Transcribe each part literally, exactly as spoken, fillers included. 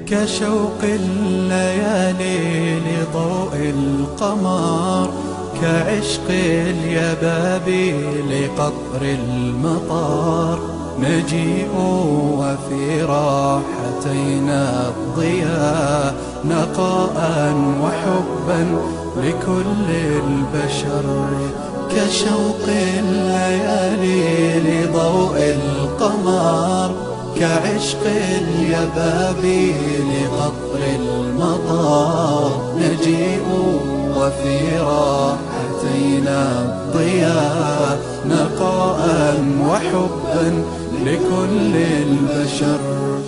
كشوق الليالي لضوء القمر، كعشق اليبابي لقطر المطر. نجيء وفي راحتينا الضياء، نقاء وحبا لكل البشر. كشوق الليالي لضوء القمر، كعشق اليبابي لقطر المطر. نجيء وفي راحتينا الضياء، نقاء وحبا لكل البشر.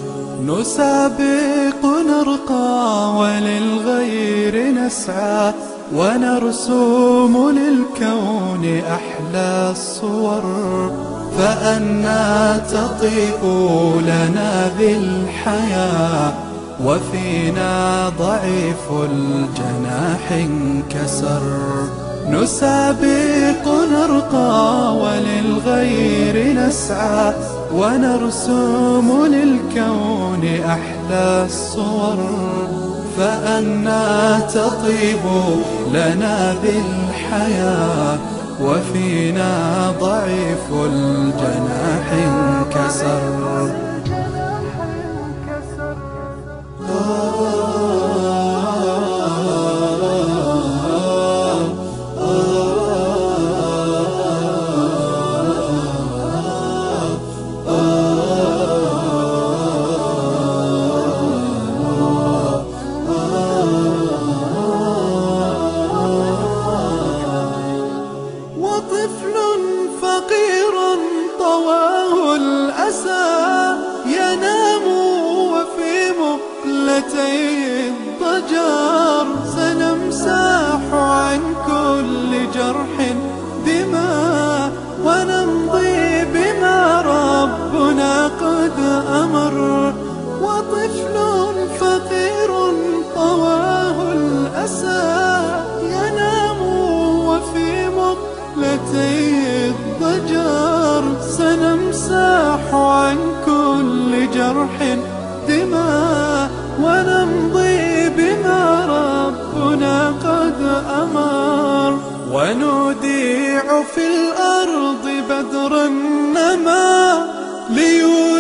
نسابق نرقى وللغير نسعى، ونرسم للكون أحلى الصور. فأنى تطيب لنا ذي الحياة، وفينا ضعيف الجناح انكسر. نسابق نرقى وللغير نسعى، ونرسم للكون أحلى الصور. فأنى تطيب لنا ذي الحياة، وفينا ضعيف الجناح انكسر. وطفل فقير طواه الأسى، ينام وفي مقلتيه الضجر. سنمسح عن كل جرح دماء، ونمضي بما ربنا قد أمر. وطفل فقير طواه الأسى، ينام وفي مقلتيه الضجر. سنمسح عن كل جرح دماء، ونمضي بما ربنا قد أمر. ونوديع في الأرض بدر النما، ليو